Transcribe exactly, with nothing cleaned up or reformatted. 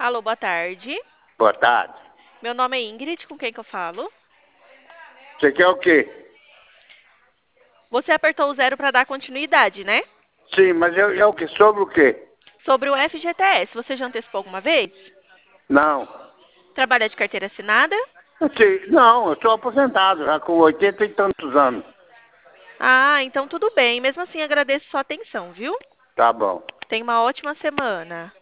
Alô, boa tarde. Boa tarde. Meu nome é Ingrid, com quem que eu falo? Você quer o quê? Você apertou o zero para dar continuidade, né? Sim, mas é, é o quê? Sobre o quê? Sobre o F G T S, você já antecipou alguma vez? Não. Trabalha de carteira assinada? Sim, não, eu sou aposentado, já com oitenta e tantos anos. Ah, então tudo bem. Mesmo assim, agradeço sua atenção, viu? Tá bom. Tenha uma ótima semana.